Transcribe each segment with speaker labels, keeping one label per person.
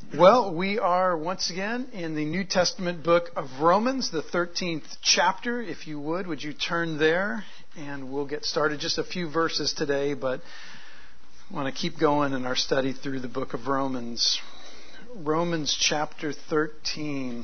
Speaker 1: Well, we are once again in the New Testament book of Romans, the 13th chapter. If you would you turn there? And we'll get started. Just a few verses today, but I want to keep going in our study through the book of Romans. Romans chapter 13.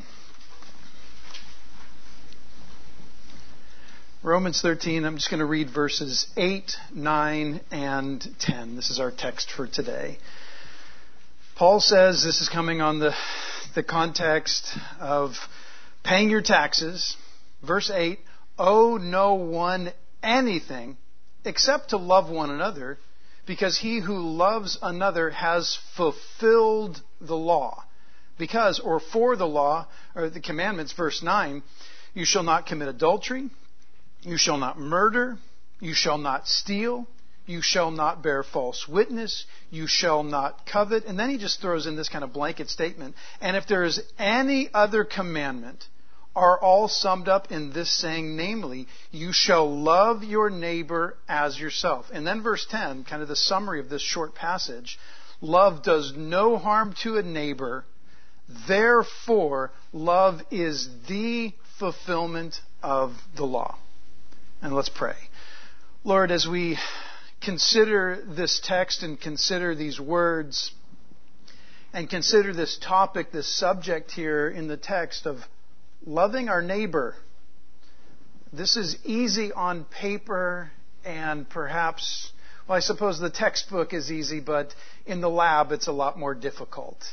Speaker 1: Romans 13, I'm just going to read verses 8, 9, and 10. This is our text for today. Paul says, this is coming on the context of paying your taxes. Verse 8, owe no one anything except to love one another, because he who loves another has fulfilled the law. Because, or for the law, or the commandments, verse 9, you shall not commit adultery, you shall not murder, you shall not steal, you shall not bear false witness, you shall not covet. And then he just throws in this kind of blanket statement. And if there is any other commandment, are all summed up in this saying, namely, you shall love your neighbor as yourself. And then verse 10, kind of the summary of this short passage, love does no harm to a neighbor, therefore love is the fulfillment of the law. And let's pray. Lord, as we consider this text and consider these words and consider this topic, this subject here in the text of loving our neighbor. This is easy on paper and perhaps, well, I suppose the textbook is easy, but in the lab it's a lot more difficult.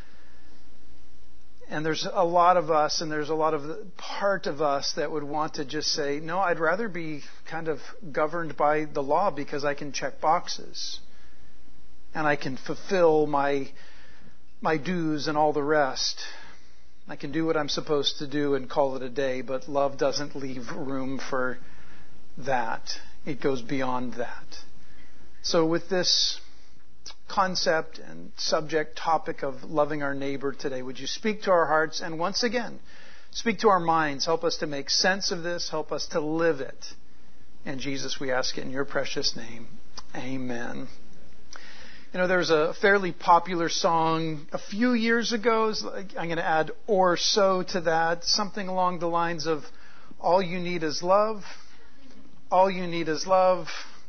Speaker 1: And there's a lot of us, and there's a lot of part of us that would want to just say, no, I'd rather be kind of governed by the law because I can check boxes. And I can fulfill my dues and all the rest. I can do what I'm supposed to do and call it a day, but love doesn't leave room for that. It goes beyond that. So with this concept and subject topic of loving our neighbor today, would you speak to our hearts and once again speak to our minds? Help us to make sense of this. Help us to live it. And Jesus, we ask it in your precious name. Amen. You know, there's a fairly popular song a few years ago. I'm going to add or so to that. Something along the lines of, all you need is love. All you need is love.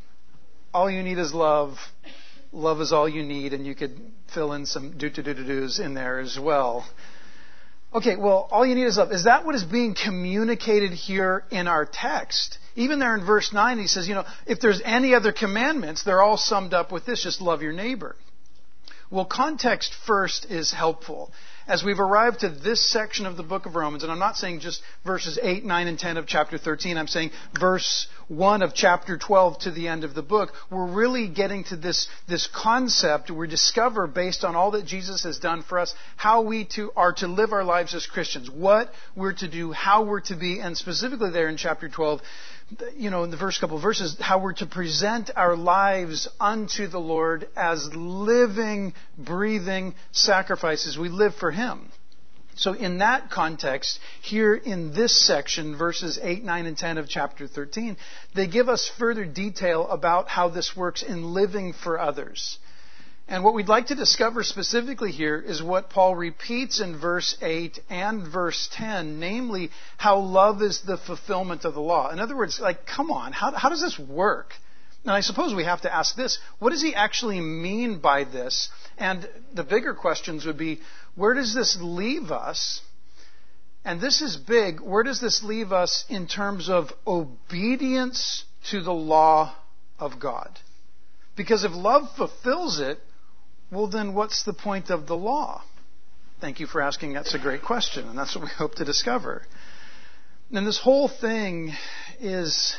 Speaker 1: All you need is love. Love is all you need, and you could fill in some do-do-do-do-dos in there as well. Okay, well, all you need is love. Is that what is being communicated here in our text? Even there in verse 9, he says, if there's any other commandments, they're all summed up with this, just love your neighbor. Well, context first is helpful. As we've arrived to this section of the book of Romans, and I'm not saying just verses 8, 9, and 10 of chapter 13, I'm saying verse 1 of chapter 12 to the end of the book, we're really getting to this concept we discover based on all that Jesus has done for us, how we are to live our lives as Christians, what we're to do, how we're to be, and specifically there in chapter 12, in the first couple of verses, how we're to present our lives unto the Lord as living, breathing sacrifices. We live for Him. So in that context, here in this section, verses 8, 9, and 10 of chapter 13, they give us further detail about how this works in living for others. And what we'd like to discover specifically here is what Paul repeats in verse 8 and verse 10, namely how love is the fulfillment of the law. In other words, come on, how does this work? And I suppose we have to ask this, what does he actually mean by this? And the bigger questions would be, where does this leave us? And this is big. Where does this leave us in terms of obedience to the law of God? Because if love fulfills it, well, then what's the point of the law? Thank you for asking. That's a great question, and that's what we hope to discover. And this whole thing is,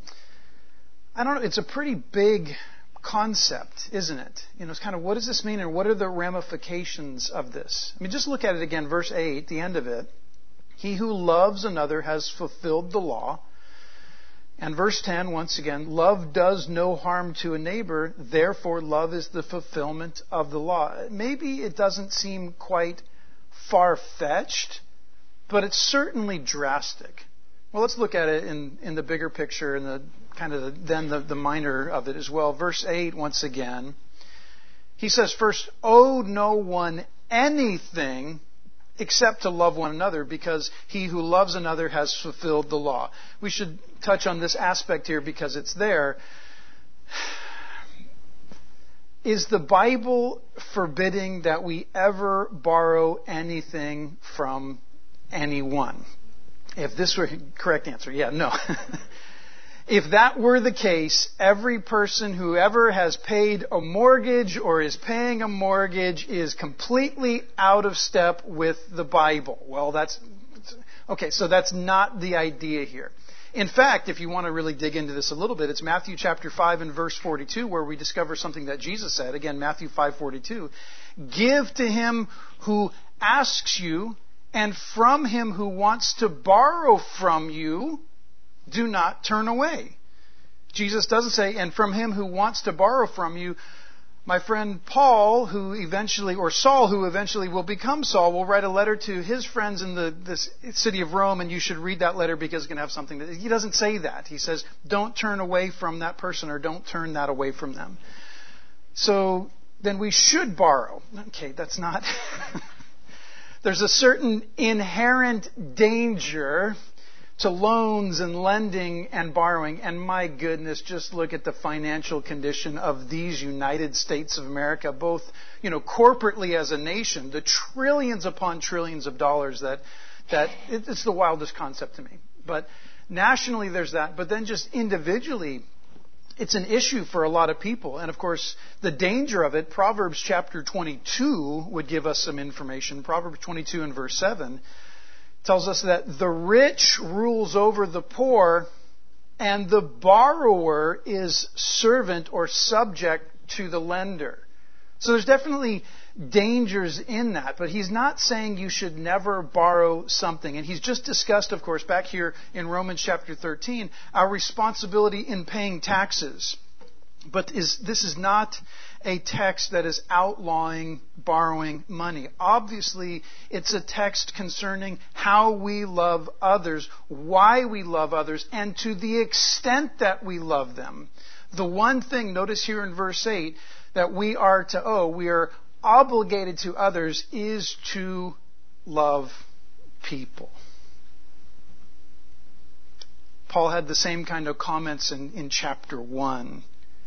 Speaker 1: it's a pretty big concept, isn't it? It's kind of, what does this mean, and what are the ramifications of this? Just look at it again, verse 8, the end of it. He who loves another has fulfilled the law. And verse 10, once again, love does no harm to a neighbor, therefore love is the fulfillment of the law. Maybe it doesn't seem quite far-fetched, but it's certainly drastic. Well, let's look at it in the bigger picture and the minor of it as well. Verse 8, once again, he says, first, owe no one anything except to love one another, because he who loves another has fulfilled the law. We should touch on this aspect here because it's there. Is the Bible forbidding that we ever borrow anything from anyone? If this were the correct answer, no. If that were the case, every person who ever has paid a mortgage or is paying a mortgage is completely out of step with the Bible. Well, so that's not the idea here. In fact, if you want to really dig into this a little bit, it's Matthew chapter 5 and verse 42 where we discover something that Jesus said. Again, Matthew 5:42. Give to him who asks you, and from him who wants to borrow from you, do not turn away. Jesus doesn't say, and from him who wants to borrow from you. My friend Saul, who eventually will become Saul, will write a letter to his friends in this city of Rome, and you should read that letter because it's going to have something. He doesn't say that. He says, don't turn away from that person, or don't turn that away from them. So then we should borrow. Okay, that's not... There's a certain inherent danger to loans and lending and borrowing. And my goodness, just look at the financial condition of these United States of America, both, corporately as a nation, the trillions upon trillions of dollars that it's the wildest concept to me. But nationally there's that. But then just individually, it's an issue for a lot of people. And of course, the danger of it, Proverbs chapter 22 would give us some information. Proverbs 22 and verse 7 tells us that the rich rules over the poor, and the borrower is servant or subject to the lender. So there's definitely dangers in that, but he's not saying you should never borrow something. And he's just discussed, of course, back here in Romans chapter 13, our responsibility in paying taxes. But this is not a text that is outlawing borrowing money. Obviously, it's a text concerning how we love others, why we love others, and to the extent that we love them. The one thing, notice here in verse 8, that we are to owe, we are obligated to others, is to love people. Paul had the same kind of comments in chapter 1.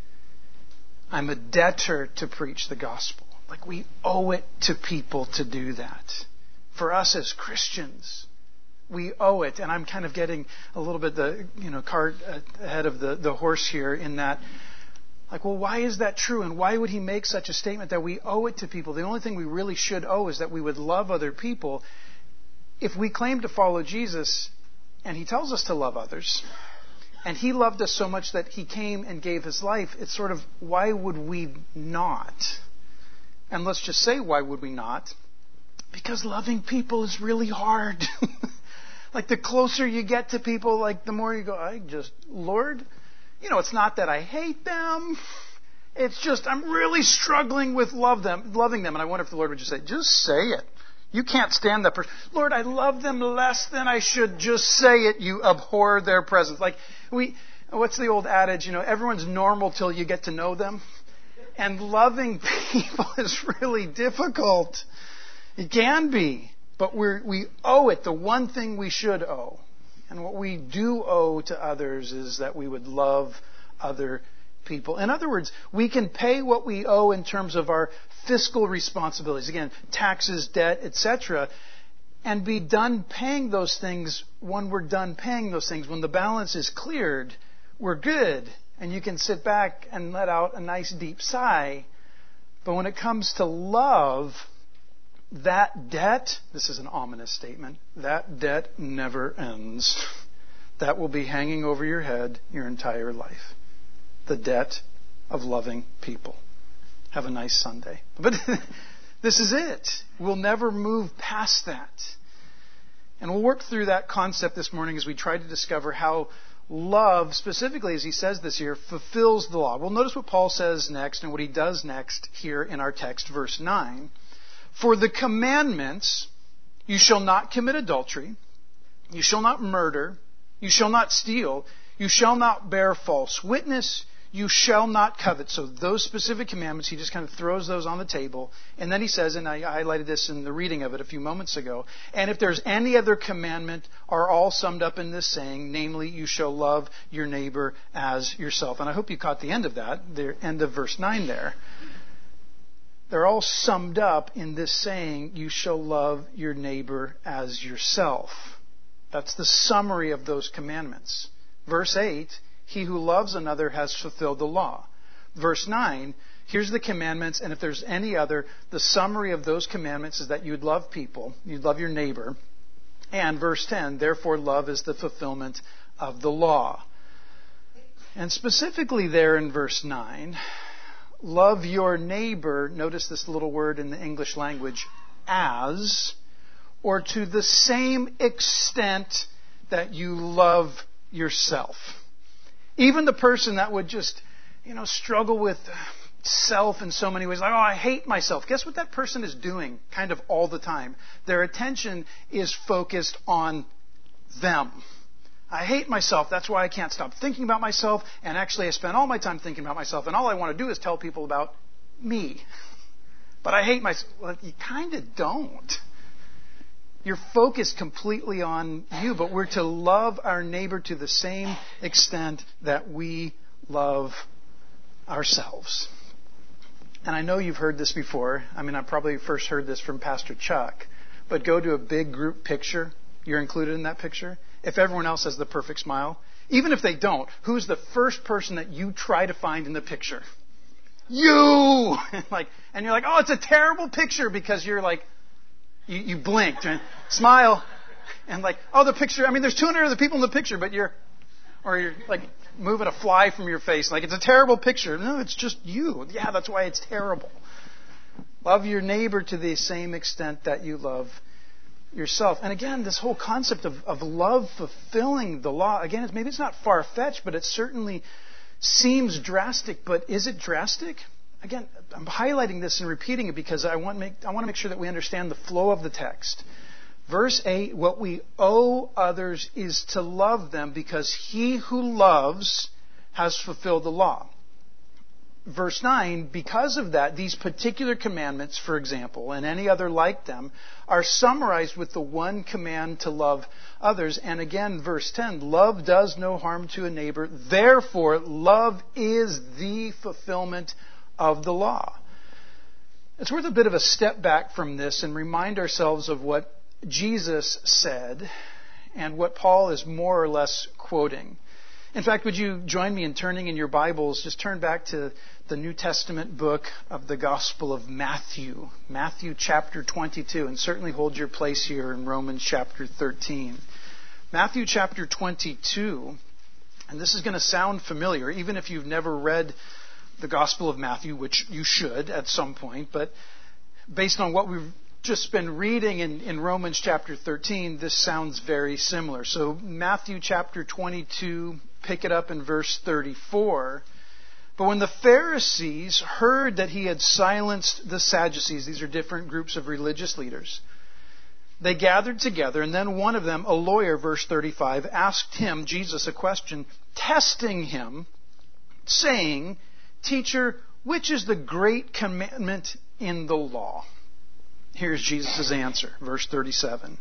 Speaker 1: I'm a debtor to preach the gospel. Like, we owe it to people to do that. For us as Christians, we owe it. And I'm kind of getting a little bit the cart ahead of the horse here in that, like, well, why is that true? And why would he make such a statement that we owe it to people? The only thing we really should owe is that we would love other people. If we claim to follow Jesus, and he tells us to love others, and he loved us so much that he came and gave his life, it's sort of, why would we not? And let's just say, why would we not? Because loving people is really hard. Like, the closer you get to people, like, the more you go, Lord, it's not that I hate them. It's just, I'm really struggling with loving them. And I wonder if the Lord would just say it. You can't stand that person. Lord, I love them less than I should. Just say it. You abhor their presence. Like, what's the old adage? Everyone's normal till you get to know them. And loving people is really difficult. It can be. But we owe it. The one thing we should owe. And what we do owe to others is that we would love other people. In other words, we can pay what we owe in terms of our fiscal responsibilities. Again, taxes, debt, etc. And be done paying those things when we're done paying those things. When the balance is cleared, we're good. And you can sit back and let out a nice deep sigh. But when it comes to love, that debt, this is an ominous statement, that debt never ends. That will be hanging over your head your entire life. The debt of loving people. Have a nice Sunday. But this is it. We'll never move past that. And we'll work through that concept this morning as we try to discover how love, specifically as he says this here, fulfills the law. Well, notice what Paul says next and what he does next here in our text, verse 9. For the commandments, you shall not commit adultery, you shall not murder, you shall not steal, you shall not bear false witness, you shall not covet. So those specific commandments, he just kind of throws those on the table. And then he says, and I highlighted this in the reading of it a few moments ago, and if there's any other commandment, are all summed up in this saying, namely, you shall love your neighbor as yourself. And I hope you caught the end of that, the end of verse 9 there. They're all summed up in this saying, you shall love your neighbor as yourself. That's the summary of those commandments. Verse 8, he who loves another has fulfilled the law. Verse 9, here's the commandments, and if there's any other, the summary of those commandments is that you'd love people, you'd love your neighbor. And verse 10, therefore love is the fulfillment of the law. And specifically there in verse 9, love your neighbor, notice this little word in the English language, as, or to the same extent that you love yourself. Even the person that would just, struggle with self in so many ways, like, oh, I hate myself. Guess what that person is doing kind of all the time? Their attention is focused on them. I hate myself. That's why I can't stop thinking about myself. And actually, I spend all my time thinking about myself. And all I want to do is tell people about me. But I hate myself. Well, you kind of don't. You're focused completely on you. But we're to love our neighbor to the same extent that we love ourselves. And I know you've heard this before. I probably first heard this from Pastor Chuck. But go to a big group picture. You're included in that picture. If everyone else has the perfect smile, even if they don't, who's the first person that you try to find in the picture? You! And you're like, oh, it's a terrible picture because you're like, you blinked and smile and oh, the picture, there's 200 other people in the picture, but you're like moving a fly from your face. It's a terrible picture. No, it's just you. Yeah, that's why it's terrible. Love your neighbor to the same extent that you love yourself. And again, this whole concept of love fulfilling the law, again, maybe it's not far-fetched, but it certainly seems drastic. But is it drastic? Again, I'm highlighting this and repeating it because I want to make sure that we understand the flow of the text. Verse 8, what we owe others is to love them because he who loves has fulfilled the law. Verse 9, because of that, these particular commandments, for example, and any other like them, are summarized with the one command to love others. And again, verse 10, love does no harm to a neighbor. Therefore, love is the fulfillment of the law. It's worth a bit of a step back from this and remind ourselves of what Jesus said and what Paul is more or less quoting. In fact, would you join me in turning in your Bibles? Just turn back to the New Testament book of the Gospel of Matthew. Matthew chapter 22. And certainly hold your place here in Romans chapter 13. Matthew chapter 22. And this is going to sound familiar, even if you've never read the Gospel of Matthew, which you should at some point. But based on what we've just been reading in Romans chapter 13, this sounds very similar. So Matthew chapter 22, pick it up in verse 34. But when the Pharisees heard that he had silenced the Sadducees, these are different groups of religious leaders, they gathered together, and then one of them, a lawyer, verse 35, asked him, Jesus, a question, testing him, saying, Teacher, which is the great commandment in the law? Here's Jesus' answer, verse 37.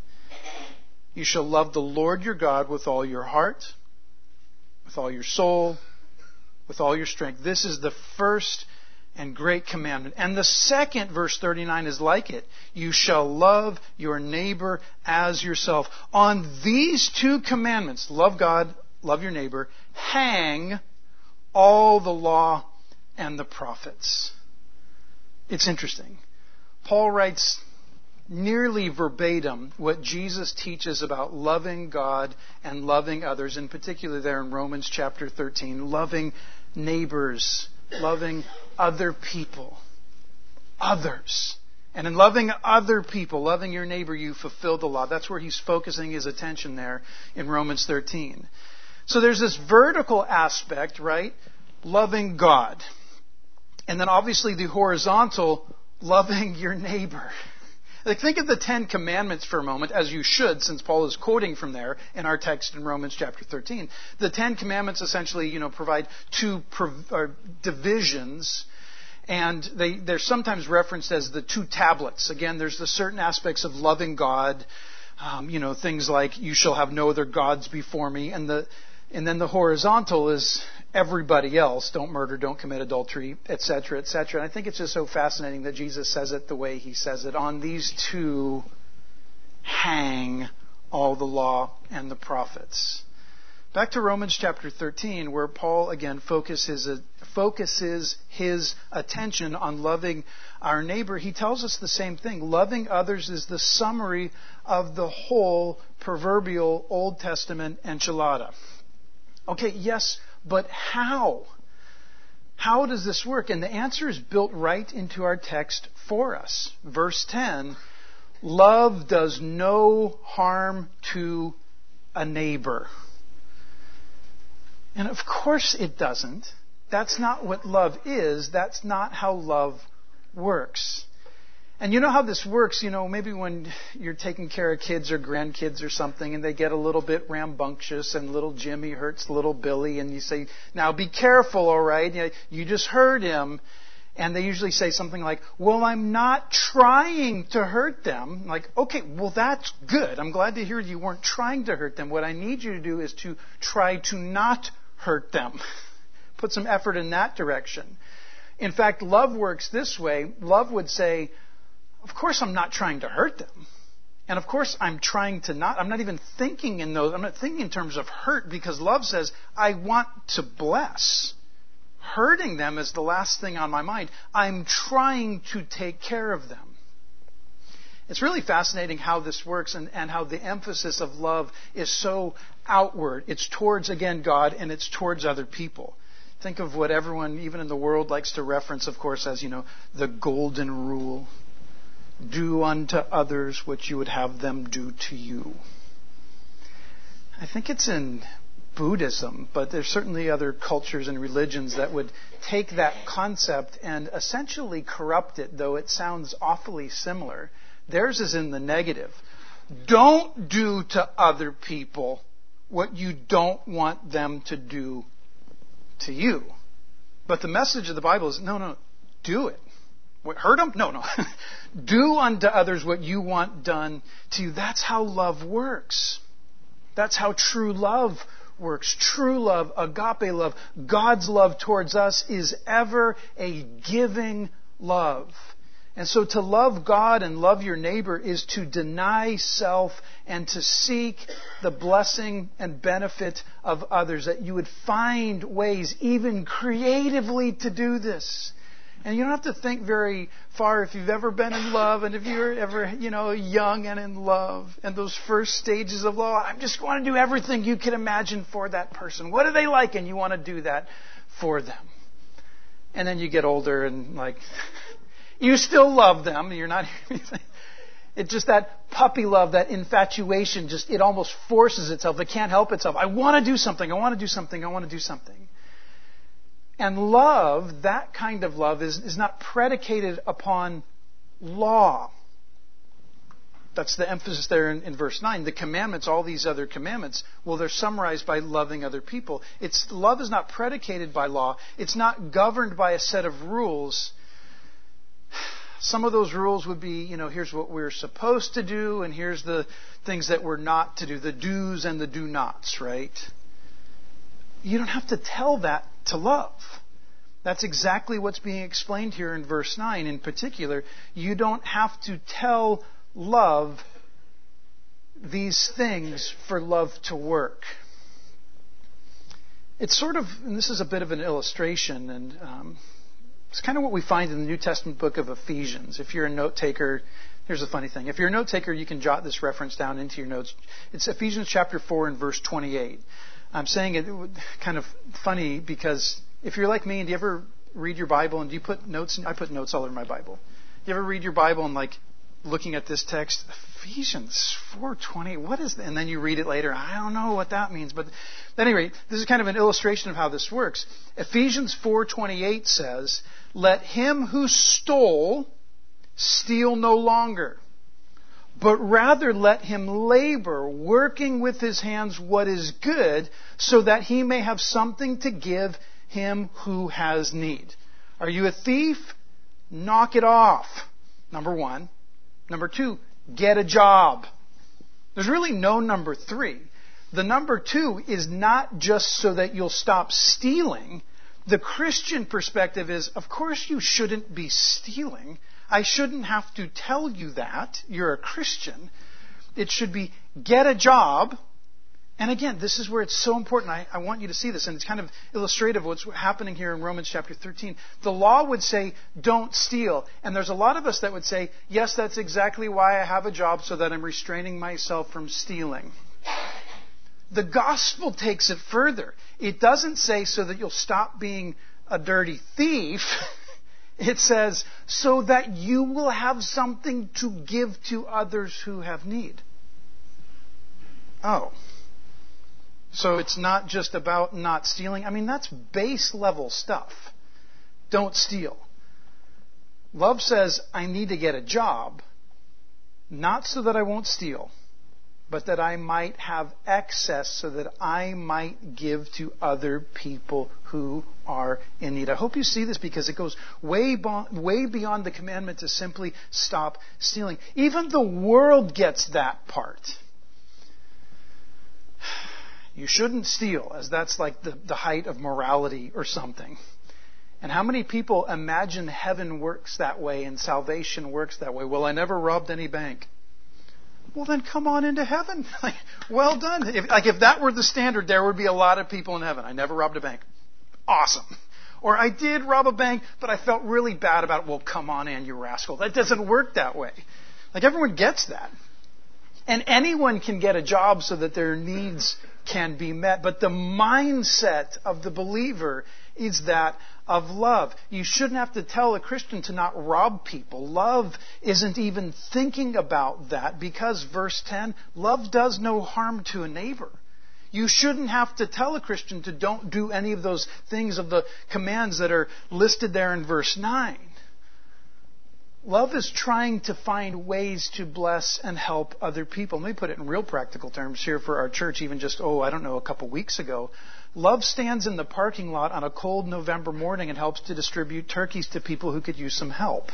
Speaker 1: You shall love the Lord your God with all your heart, with all your soul, with all your strength. This is the first and great commandment. And the second, verse 39, is like it. You shall love your neighbor as yourself. On these two commandments, love God, love your neighbor, hang all the law and the prophets. It's interesting. Paul writes nearly verbatim what Jesus teaches about loving God and loving others, in particular there in Romans chapter 13, loving neighbors, loving other people, others. And in loving other people, loving your neighbor, you fulfill the law. That's where he's focusing his attention there in Romans 13. So there's this vertical aspect, right? Loving God. And then obviously the horizontal, loving your neighbor. Like, think of the Ten Commandments for a moment, as you should, since Paul is quoting from there in our text in Romans chapter 13. The Ten Commandments essentially, provide two divisions, and they're sometimes referenced as the two tablets. Again, there's the certain aspects of loving God, things like, you shall have no other gods before me, and then the horizontal is everybody else. Don't murder, don't commit adultery, etc., etc. And I think it's just so fascinating that Jesus says it the way he says it. On these two hang all the law and the prophets. Back to Romans chapter 13, where Paul again focuses his attention on loving our neighbor. He tells us the same thing. Loving others is the summary of the whole proverbial Old Testament enchilada. Okay, yes, but how? How does this work? And the answer is built right into our text for us. Verse 10, love does no harm to a neighbor. And of course it doesn't. That's not what love is. That's not how love works. And you know how this works, maybe when you're taking care of kids or grandkids or something and they get a little bit rambunctious and little Jimmy hurts little Billy and you say, now be careful, all right? You just hurt him. And they usually say something like, well, I'm not trying to hurt them. Like, okay, well, that's good. I'm glad to hear you weren't trying to hurt them. What I need you to do is to try to not hurt them. Put some effort in that direction. In fact, love works this way. Love would say, of course I'm not trying to hurt them. And of course I'm not even thinking in those, I'm not thinking in terms of hurt, because love says, I want to bless. Hurting them is the last thing on my mind. I'm trying to take care of them. It's really fascinating how this works and how the emphasis of love is so outward. It's towards, again, God, and it's towards other people. Think of what everyone, even in the world, likes to reference, of course, as, the golden rule. Do unto others what you would have them do to you. I think it's in Buddhism, but there's certainly other cultures and religions that would take that concept and essentially corrupt it, though it sounds awfully similar. Theirs is in the negative. Don't do to other people what you don't want them to do to you. But the message of the Bible is, no, do it. What, hurt them? No. Do unto others what you want done to you. That's how love works. That's how true love works. True love, agape love, God's love towards us is ever a giving love. And so to love God and love your neighbor is to deny self and to seek the blessing and benefit of others. That you would find ways, even creatively, to do this. And you don't have to think very far if you've ever been in love and if you're ever, young and in love and those first stages of love. I just want to do everything you can imagine for that person. What do they like? And you want to do that for them. And then you get older and you still love them. You're not. It's just that puppy love, that infatuation, it almost forces itself. It can't help itself. I want to do something. I want to do something. I want to do something. And love, that kind of love, is not predicated upon law. That's the emphasis there in verse 9. The commandments, all these other commandments, they're summarized by loving other people. Love is not predicated by law. It's not governed by a set of rules. Some of those rules would be, here's what we're supposed to do, and here's the things that we're not to do, the do's and the do-nots, right? You don't have to tell that to love. That's exactly what's being explained here in verse 9 in particular. You don't have to tell love these things for love to work. It's sort of, and this is a bit of an illustration, and it's kind of what we find in the New Testament book of Ephesians. If you're a note taker, here's the funny thing. If you're a note taker, you can jot this reference down into your notes. It's Ephesians chapter 4 and verse 28. I'm saying it kind of funny because if you're like me and do you ever read your Bible and do you put notes? I put notes all over my Bible. Do you ever read your Bible and looking at this text, Ephesians 4:20, what is that? And then you read it later. I don't know what that means. But at any rate, this is kind of an illustration of how this works. Ephesians 4:28 says, let him who stole steal no longer, but rather let him labor, working with his hands what is good, so that he may have something to give him who has need. Are you a thief? Knock it off. Number one. Number two, get a job. There's really no number three. The number two is not just so that you'll stop stealing. The Christian perspective is, of course you shouldn't be stealing. I shouldn't have to tell you that. You're a Christian. It should be, get a job. And again, this is where it's so important. I want you to see this, and it's kind of illustrative of what's happening here in Romans chapter 13. The law would say, don't steal. And there's a lot of us that would say, yes, that's exactly why I have a job, so that I'm restraining myself from stealing. The gospel takes it further. It doesn't say so that you'll stop being a dirty thief. It says, so that you will have something to give to others who have need. Oh. So it's not just about not stealing. I mean, that's base level stuff. Don't steal. Love says, I need to get a job, not so that I won't steal, but that I might have excess so that I might give to other people who are in need. I hope you see this, because it goes way beyond the commandment to simply stop stealing. Even the world gets that part. You shouldn't steal, as that's like the height of morality or something. And how many people imagine heaven works that way and salvation works that way? Well, I never robbed any bank. Well, then come on into heaven. Well done. If that were the standard, there would be a lot of people in heaven. I never robbed a bank. Awesome. Or I did rob a bank, but I felt really bad about it. Well, come on in, you rascal. That doesn't work that way. Everyone gets that. And anyone can get a job so that their needs can be met. But the mindset of the believer is that of love. You shouldn't have to tell a Christian to not rob people. Love isn't even thinking about that, because verse 10, love does no harm to a neighbor. You shouldn't have to tell a Christian to don't do any of those things of the commands that are listed there in verse 9. Love is trying to find ways to bless and help other people. Let me put it in real practical terms here for our church, even just, a couple weeks ago. Love stands in the parking lot on a cold November morning and helps to distribute turkeys to people who could use some help.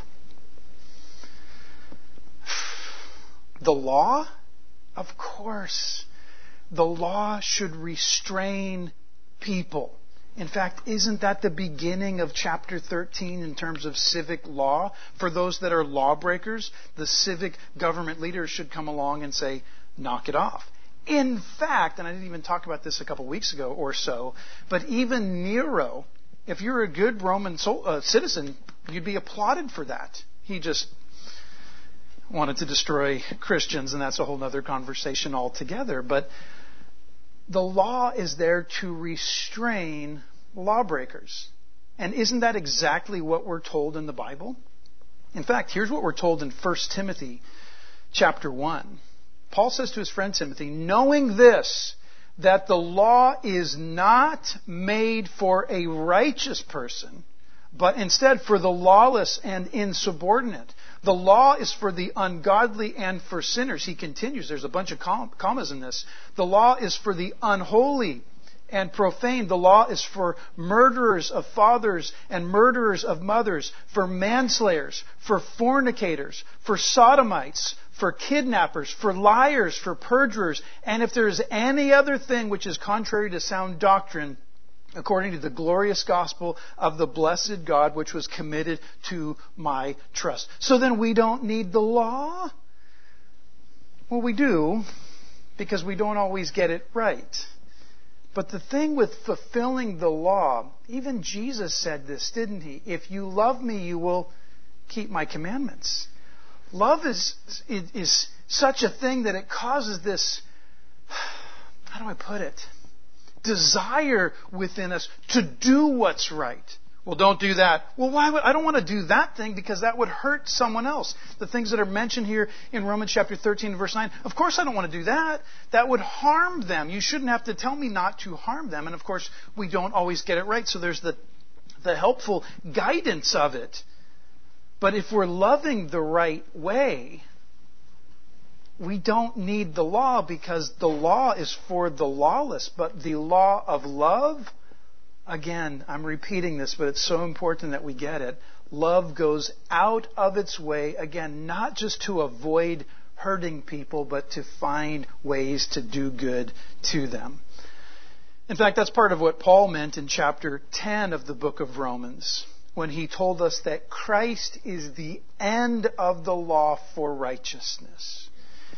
Speaker 1: The law? Of course. The law should restrain people. In fact, isn't that the beginning of chapter 13 in terms of civic law? For those that are lawbreakers, the civic government leaders should come along and say, knock it off. In fact, and I didn't even talk about this a couple weeks ago or so, but even Nero, if you're a good Roman citizen, you'd be applauded for that. He just wanted to destroy Christians, and that's a whole other conversation altogether. But the law is there to restrain lawbreakers. And isn't that exactly what we're told in the Bible? In fact, here's what we're told in 1 Timothy chapter 1. Paul says to his friend Timothy, knowing this, that the law is not made for a righteous person, but instead for the lawless and insubordinate. The law is for the ungodly and for sinners. He continues, there's a bunch of commas in this. The law is for the unholy and profane. The law is for murderers of fathers and murderers of mothers, for manslayers, for fornicators, for sodomites, for kidnappers, for liars, for perjurers, and if there is any other thing which is contrary to sound doctrine, according to the glorious gospel of the blessed God, which was committed to my trust. So then we don't need the law? Well, we do, because we don't always get it right. But the thing with fulfilling the law, even Jesus said this, didn't he? If you love me, you will keep my commandments. Love is such a thing that it causes this, how do I put it? Desire within us to do what's right. Well, don't do that. Well, I don't want to do that thing because that would hurt someone else. The things that are mentioned here in Romans chapter 13 verse 9, of course I don't want to do that. That would harm them. You shouldn't have to tell me not to harm them. And of course, we don't always get it right. So there's the helpful guidance of it. But if we're loving the right way, we don't need the law because the law is for the lawless. But the law of love, again, I'm repeating this, but it's so important that we get it. Love goes out of its way, again, not just to avoid hurting people, but to find ways to do good to them. In fact, that's part of what Paul meant in chapter 10 of the book of Romans, when he told us that Christ is the end of the law for righteousness.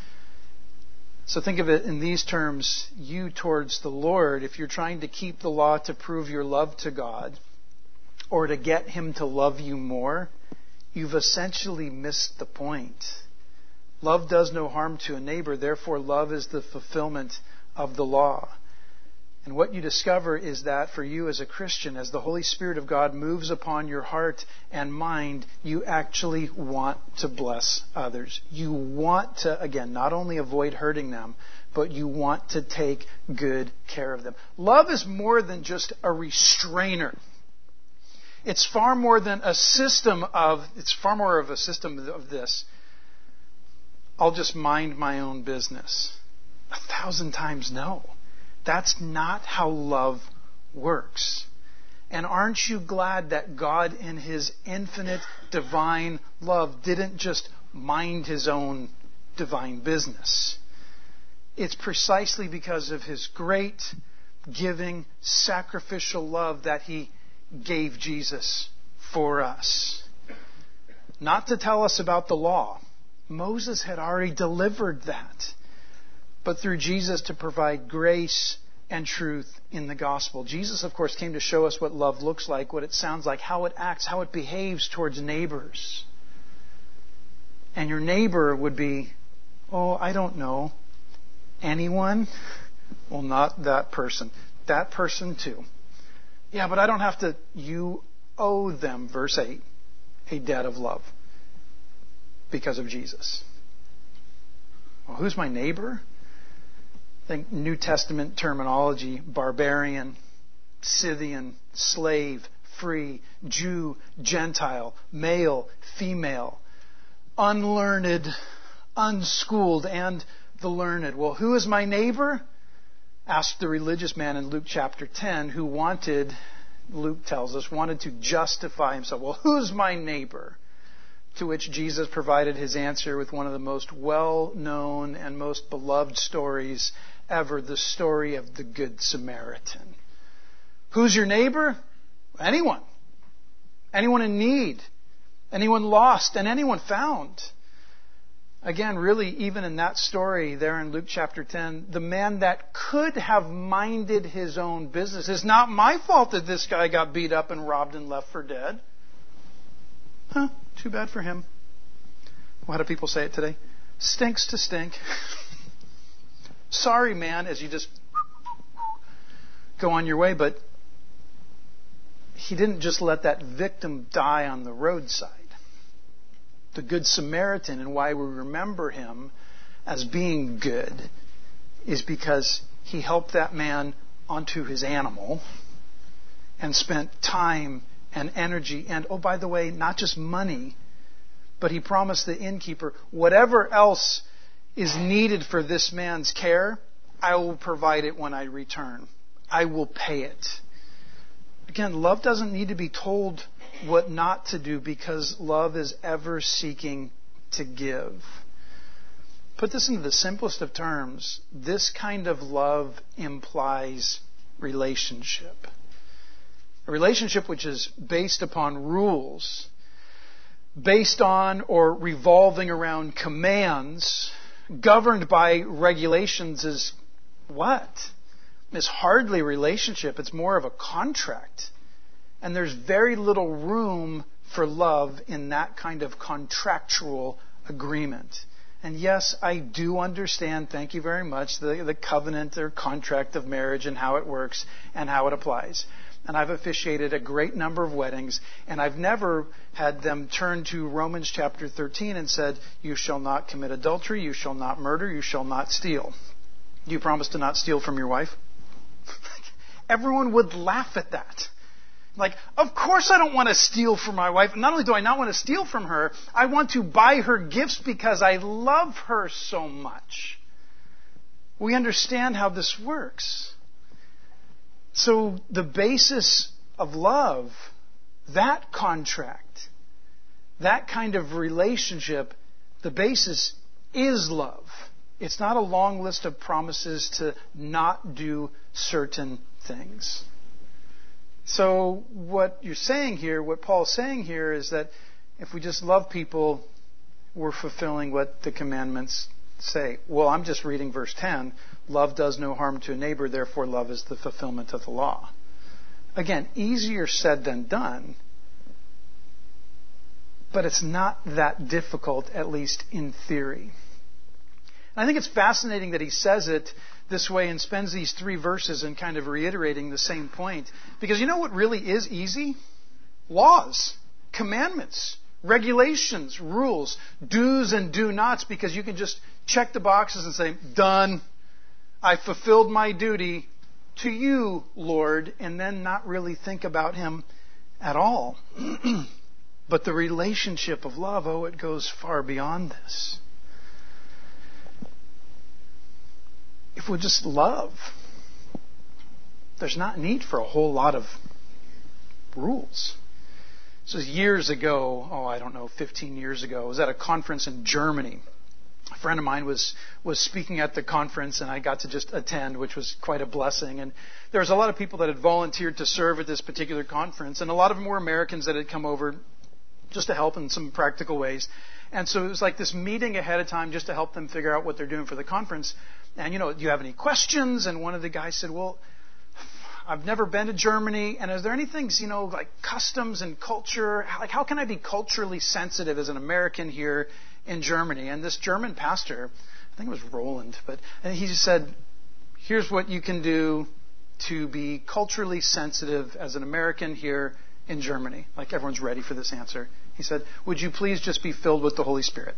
Speaker 1: So think of it in these terms, you towards the Lord, if you're trying to keep the law to prove your love to God, or to get Him to love you more, you've essentially missed the point. Love does no harm to a neighbor, therefore love is the fulfillment of the law. And what you discover is that for you as a Christian, as the Holy Spirit of God moves upon your heart and mind, you actually want to bless others. You want to, again, not only avoid hurting them, but you want to take good care of them. Love is more than just a restrainer. It's far more of a system of this. I'll just mind my own business. 1,000 times no. That's not how love works. And aren't you glad that God in His infinite divine love didn't just mind His own divine business? It's precisely because of His great, giving, sacrificial love that He gave Jesus for us. Not to tell us about the law. Moses had already delivered that. But through Jesus to provide grace and truth in the gospel. Jesus, of course, came to show us what love looks like, what it sounds like, how it acts, how it behaves towards neighbors. And your neighbor would be, I don't know, anyone? Well, not that person. That person too. Yeah, but I don't have to. You owe them, verse 8, a debt of love because of Jesus. Well, who's my neighbor? Think New Testament terminology: barbarian, Scythian, slave, free, Jew, Gentile, male, female, unlearned, unschooled, and the learned. Well, who is my neighbor? Asked the religious man in Luke chapter 10 who wanted, Luke tells us, wanted to justify himself. Well, who's my neighbor? To which Jesus provided his answer with one of the most well-known and most beloved stories ever, the story of the Good Samaritan. Who's your neighbor? Anyone. Anyone in need. Anyone lost and anyone found. Again, really, even in that story there in Luke chapter 10, the man that could have minded his own business. It's not my fault that this guy got beat up and robbed and left for dead. Too bad for him. Well, how do people say it today? Stinks to stink. Sorry, man, as you just go on your way. But he didn't just let that victim die on the roadside. The Good Samaritan, and why we remember him as being good, is because he helped that man onto his animal and spent time and energy and, by the way, not just money, but he promised the innkeeper, whatever else is needed for this man's care, I will provide it when I return. I will pay it. Again, love doesn't need to be told what not to do because love is ever seeking to give. Put this into the simplest of terms. This kind of love implies relationship. A relationship which is based upon rules, based on or revolving around commands, governed by regulations is what? It's hardly a relationship. It's more of a contract. And there's very little room for love in that kind of contractual agreement. And yes, I do understand, thank you very much, the covenant or contract of marriage and how it works and how it applies. And I've officiated a great number of weddings, and I've never had them turn to Romans chapter 13 and said, you shall not commit adultery, you shall not murder, you shall not steal. Do you promise to not steal from your wife? Everyone would laugh at that. Like, of course I don't want to steal from my wife. Not only do I not want to steal from her, I want to buy her gifts because I love her so much. We understand how this works. So the basis of love, that contract, that kind of relationship, the basis is love. It's not a long list of promises to not do certain things. So what you're saying here, what Paul's saying here is that if we just love people, we're fulfilling what the commandments say. Well, I'm just reading verse 10. Love does no harm to a neighbor, therefore love is the fulfillment of the law. Again, easier said than done, but it's not that difficult, at least in theory. And I think it's fascinating that he says it this way and spends these 3 verses in kind of reiterating the same point. Because you know what really is easy? Laws, commandments, regulations, rules, do's and do nots, because you can just check the boxes and say, done, I fulfilled my duty to you, Lord, and then not really think about Him at all. But the relationship of love, it goes far beyond this. If we just love, there's not need for a whole lot of rules. This was years ago, 15 years ago. I was at a conference in Germany. A friend of mine was speaking at the conference, and I got to just attend, which was quite a blessing. And there was a lot of people that had volunteered to serve at this particular conference, and a lot of them were Americans that had come over just to help in some practical ways. And so it was like this meeting ahead of time just to help them figure out what they're doing for the conference. And, do you have any questions? And one of the guys said, well, I've never been to Germany. And is there any things, like customs and culture? Like, how can I be culturally sensitive as an American here in Germany? And this German pastor, I think it was Roland, but he just said, here's what you can do to be culturally sensitive as an American here in Germany. Like, everyone's ready for this answer. He said, would you please just be filled with the Holy Spirit?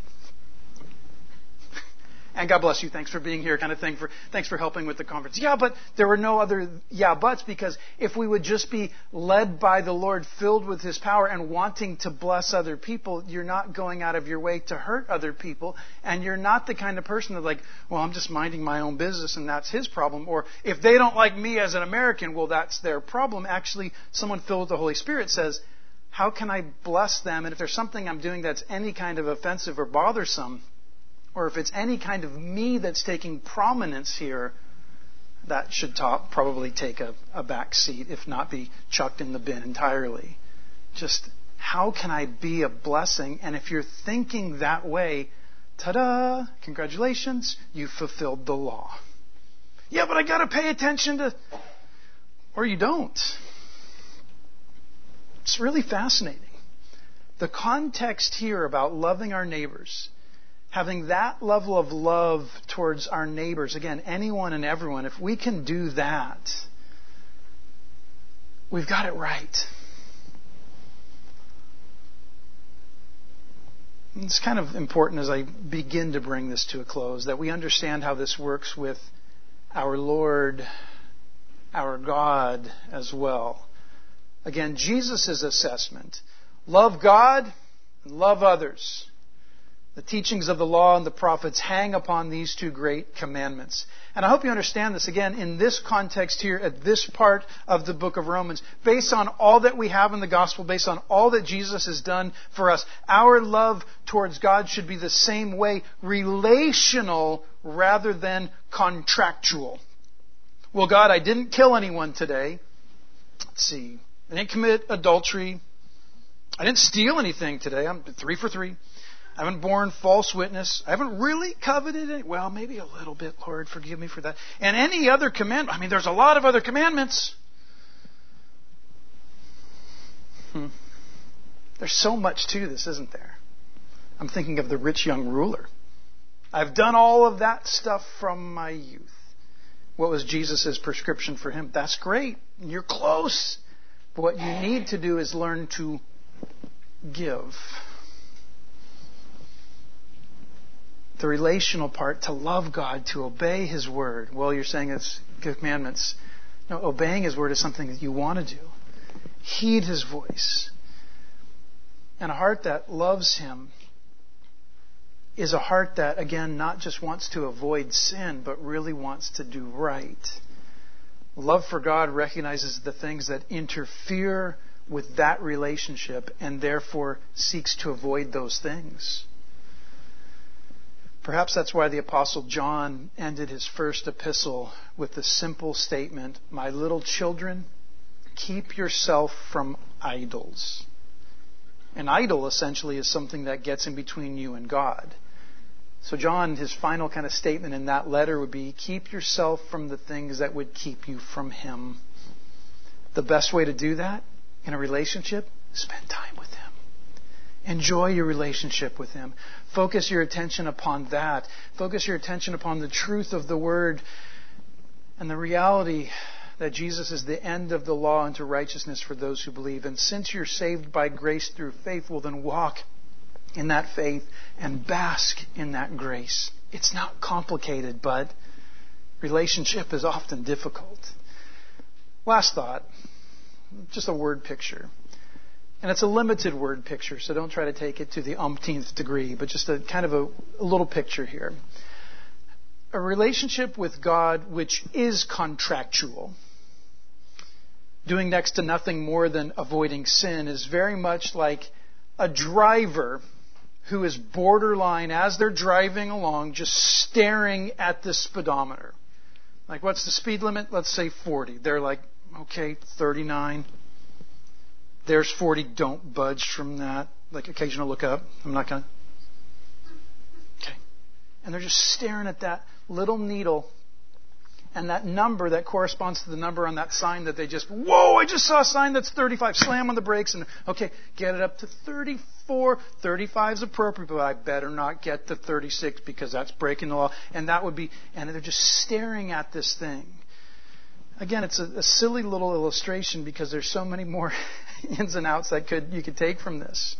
Speaker 1: And God bless you, thanks for being here, kind of thing. Thanks for helping with the conference. Yeah, but there were no other buts, because if we would just be led by the Lord, filled with His power and wanting to bless other people, you're not going out of your way to hurt other people, and you're not the kind of person that I'm just minding my own business and that's His problem. Or if they don't like me as an American, well, that's their problem. Actually, someone filled with the Holy Spirit says, how can I bless them? And if there's something I'm doing that's any kind of offensive or bothersome, or if it's any kind of me that's taking prominence here, that should probably take a back seat, if not be chucked in the bin entirely. Just, how can I be a blessing? And if you're thinking that way, ta-da, congratulations, you fulfilled the law. Yeah, but I got to pay attention to... Or you don't. It's really fascinating. The context here about loving our neighbors, having that level of love towards our neighbors, again, anyone and everyone, if we can do that, we've got it right. And it's kind of important as I begin to bring this to a close that we understand how this works with our Lord, our God as well. Again, Jesus' assessment: love God and love others. The teachings of the law and the prophets hang upon these 2 great commandments. And I hope you understand this, again, in this context here, at this part of the book of Romans. Based on all that we have in the gospel, based on all that Jesus has done for us, our love towards God should be the same way, relational rather than contractual. Well, God, I didn't kill anyone today. Let's see. I didn't commit adultery. I didn't steal anything today. I'm 3 for 3. I haven't borne false witness. I haven't really coveted it. Well, maybe a little bit, Lord. Forgive me for that. And any other commandment. There's a lot of other commandments. There's so much to this, isn't there? I'm thinking of the rich young ruler. I've done all of that stuff from my youth. What was Jesus' prescription for him? That's great. You're close. But what you need to do is learn to give. The relational part, to love God, to obey His Word. Well, you're saying it's commandments. No, obeying His Word is something that you want to do. heed His voice. And a heart that loves Him is a heart that, again, not just wants to avoid sin, but really wants to do right. Love for God recognizes the things that interfere with that relationship and therefore seeks to avoid those things. Perhaps that's why the Apostle John ended his first epistle with the simple statement, "My little children, keep yourself from idols." An idol essentially is something that gets in between you and God. So John, his final kind of statement in that letter would be, keep yourself from the things that would keep you from Him. The best way to do that in a relationship, spend time with Him. Enjoy your relationship with Him. Focus your attention upon that. Focus your attention upon the truth of the Word and the reality that Jesus is the end of the law unto righteousness for those who believe. And since you're saved by grace through faith, well then walk in that faith and bask in that grace. It's not complicated, but relationship is often difficult. Last thought, just a word picture. And it's a limited word picture, so don't try to take it to the umpteenth degree, but just a kind of a little picture here. A relationship with God which is contractual, doing next to nothing more than avoiding sin, is very much like a driver who is borderline, as they're driving along, just staring at the speedometer. Like, what's the speed limit? Let's say 40. They're like, okay, 39. There's 40. Don't budge from that. Like, occasional look up. I'm not going to. Okay. And they're just staring at that little needle and that number that corresponds to the number on that sign that they just, whoa, I just saw a sign that's 35. Slam on the brakes and, okay, get it up to 34. 35 is appropriate, but I better not get to 36 because that's breaking the law. And that would be, and they're just staring at this thing. Again, it's a silly little illustration because there's so many more ins and outs that you could take from this.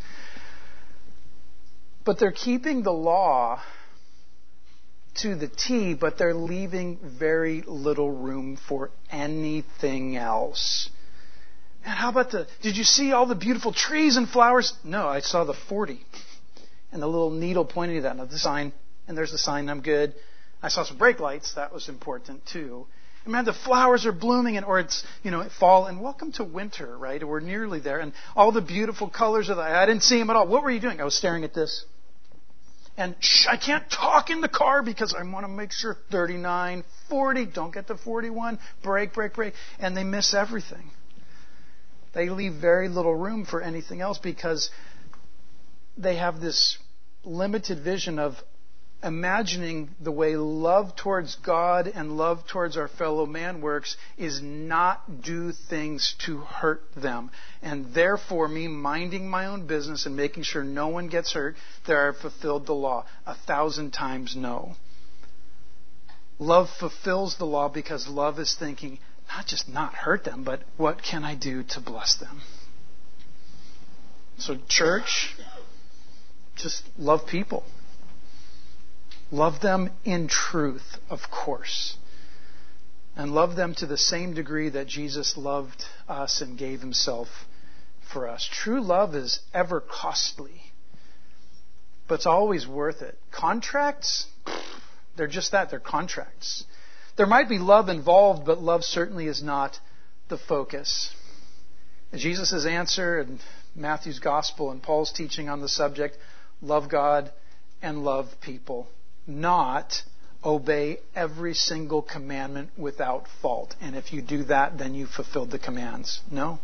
Speaker 1: But they're keeping the law to the T, but they're leaving very little room for anything else. And how about did you see all the beautiful trees and flowers? No, I saw the 40. And the little needle pointing to that. Now the sign, and there's the sign, I'm good. I saw some brake lights, that was important too. And man, the flowers are blooming, or it's, fall, and welcome to winter, right? We're nearly there. And all the beautiful colors I didn't see them at all. What were you doing? I was staring at this. And I can't talk in the car because I want to make sure 39, 40, don't get to 41, brake. And they miss everything. They leave very little room for anything else because they have this limited vision of imagining the way love towards God and love towards our fellow man works is not do things to hurt them. And therefore, me minding my own business and making sure no one gets hurt, there I've fulfilled the law. 1,000 times no. Love fulfills the law because love is thinking, not just not hurt them, but what can I do to bless them? So church, just love people. Love them in truth, of course. And love them to the same degree that Jesus loved us and gave Himself for us. True love is ever costly, but it's always worth it. Contracts, they're just that. They're contracts. There might be love involved, but love certainly is not the focus. Jesus' answer in Matthew's Gospel and Paul's teaching on the subject, love God and love people. Not obey every single commandment without fault. And if you do that, then you fulfilled the commands. No.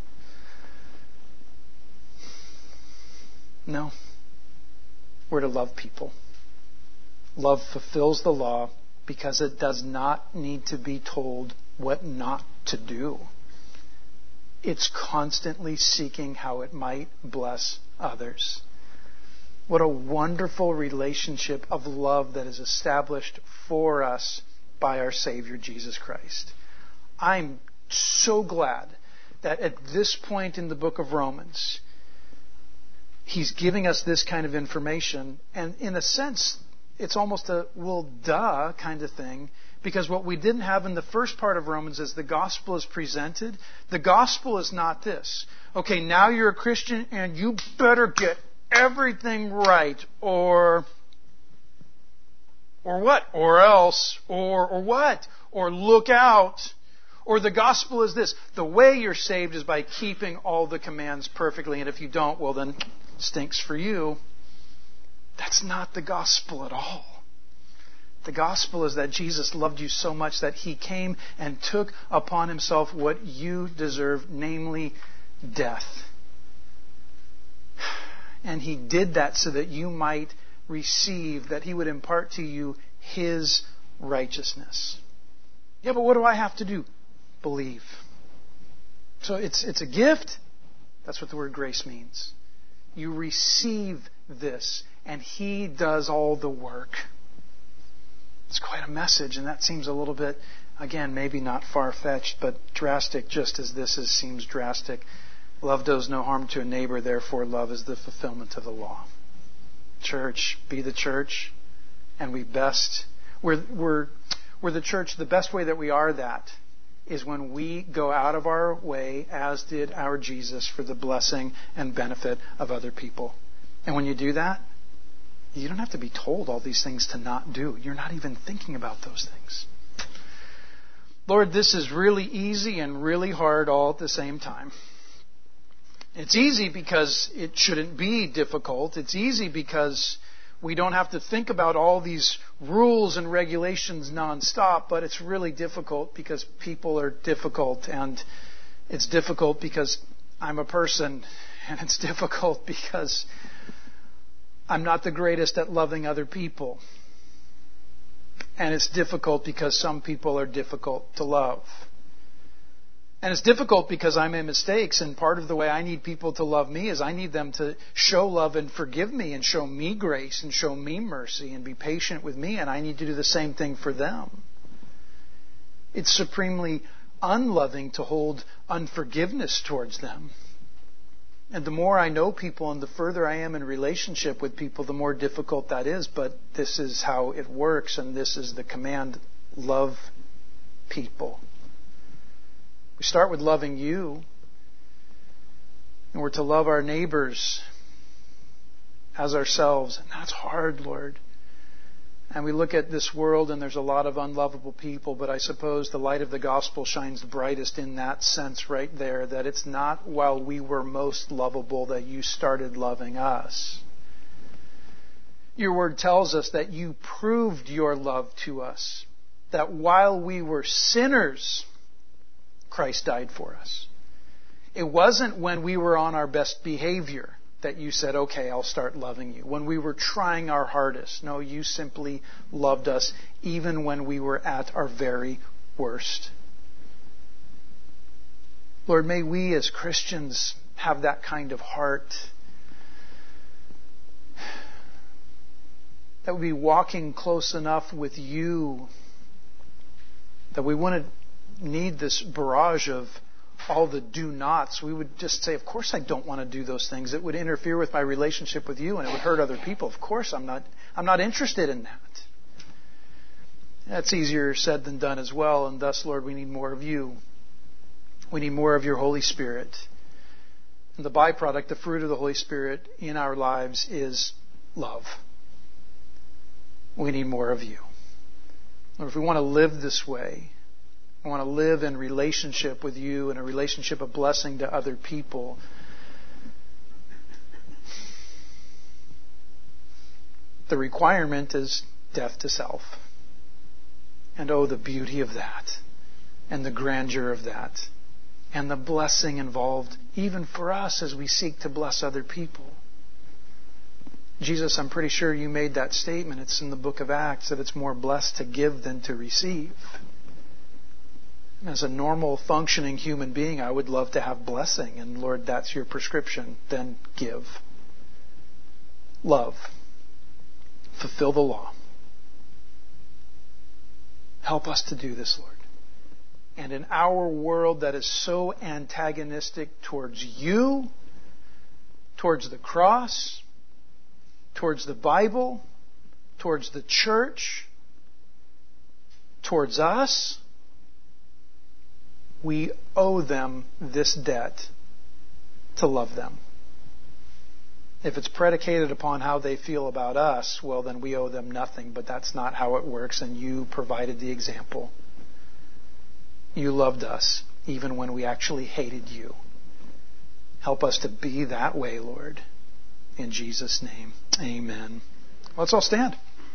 Speaker 1: We're to love people. Love fulfills the law because it does not need to be told what not to do. It's constantly seeking how it might bless others. What a wonderful relationship of love that is established for us by our Savior, Jesus Christ. I'm so glad that at this point in the book of Romans, He's giving us this kind of information. And in a sense, it's almost a, well, duh kind of thing. Because what we didn't have in the first part of Romans is the gospel is presented. The gospel is not this. Okay, now you're a Christian and you better get everything right, or what? Or else, or what? Or look out. Or the gospel is this. The way you're saved is by keeping all the commands perfectly, and if you don't, well then, stinks for you. That's not the gospel at all. The gospel is that Jesus loved you so much that He came and took upon Himself what you deserve, namely death. And He did that so that you might receive, that He would impart to you His righteousness. Yeah, but what do I have to do? Believe. So it's a gift. That's what the word grace means. You receive this, and He does all the work. It's quite a message, and that seems a little bit, again, maybe not far-fetched, but drastic, just as this seems drastic. Love does no harm to a neighbor, therefore love is the fulfillment of the law. Church, be the church, and we're the church. The best way that we are that is when we go out of our way, as did our Jesus, for the blessing and benefit of other people. And when you do that, you don't have to be told all these things to not do. You're not even thinking about those things. Lord, this is really easy and really hard all at the same time. It's easy because it shouldn't be difficult. It's easy because we don't have to think about all these rules and regulations nonstop, but it's really difficult because people are difficult, and it's difficult because I'm a person, and it's difficult because I'm not the greatest at loving other people. And it's difficult because some people are difficult to love. And it's difficult because I make mistakes, and part of the way I need people to love me is I need them to show love and forgive me and show me grace and show me mercy and be patient with me, and I need to do the same thing for them. It's supremely unloving to hold unforgiveness towards them. And the more I know people and the further I am in relationship with people, the more difficult that is. But this is how it works, and this is the command: love people. We start with loving you, and we're to love our neighbors as ourselves. And that's hard, Lord. And we look at this world, and there's a lot of unlovable people, but I suppose the light of the gospel shines the brightest in that sense right there, that it's not while we were most lovable that you started loving us. Your word tells us that you proved your love to us, that while we were sinners, Christ died for us. It wasn't when we were on our best behavior that you said, okay, I'll start loving you. When we were trying our hardest. No, you simply loved us even when we were at our very worst. Lord, may we as Christians have that kind of heart. That we be walking close enough with you that we wouldn't need this barrage of all the do nots. We would just say, of course I don't want to do those things. It would interfere with my relationship with you, and it would hurt other people. Of course I'm not interested in that. That's easier said than done as well, and thus, Lord, we need more of you. We need more of your Holy Spirit. And the byproduct, the fruit of the Holy Spirit in our lives is love. We need more of you. Lord, if we want to live this way, I want to live in relationship with you and a relationship of blessing to other people. The requirement is death to self. And oh, the beauty of that, and the grandeur of that, and the blessing involved, even for us as we seek to bless other people. Jesus, I'm pretty sure you made that statement. It's in the book of Acts that it's more blessed to give than to receive. As a normal, functioning human being, I would love to have blessing. And Lord, that's your prescription. Then give. Love. Fulfill the law. Help us to do this, Lord. And in our world that is so antagonistic towards you, towards the cross, towards the Bible, towards the church, towards us, we owe them this debt to love them. If it's predicated upon how they feel about us, well, then we owe them nothing. But that's not how it works, and you provided the example. You loved us even when we actually hated you. Help us to be that way, Lord. In Jesus' name, amen. Let's all stand.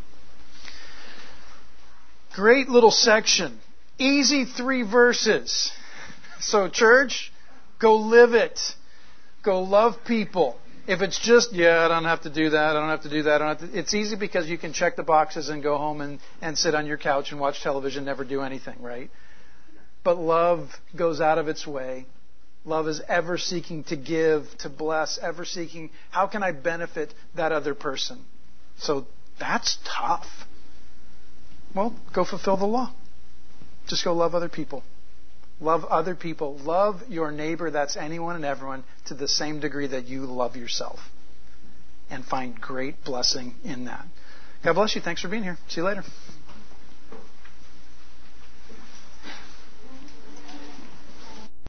Speaker 1: Great little section. Easy 3 verses. So, church, go live it. Go love people. If it's just, I don't have to do that, I don't have to do that, it's easy because you can check the boxes and go home and sit on your couch and watch television, never do anything, right? But love goes out of its way. Love is ever seeking to give, to bless, ever seeking, how can I benefit that other person? So that's tough. Well, go fulfill the law. Just go love other people. Love other people. Love your neighbor, that's anyone and everyone, to the same degree that you love yourself. And find great blessing in that. God bless you. Thanks for being here. See you later.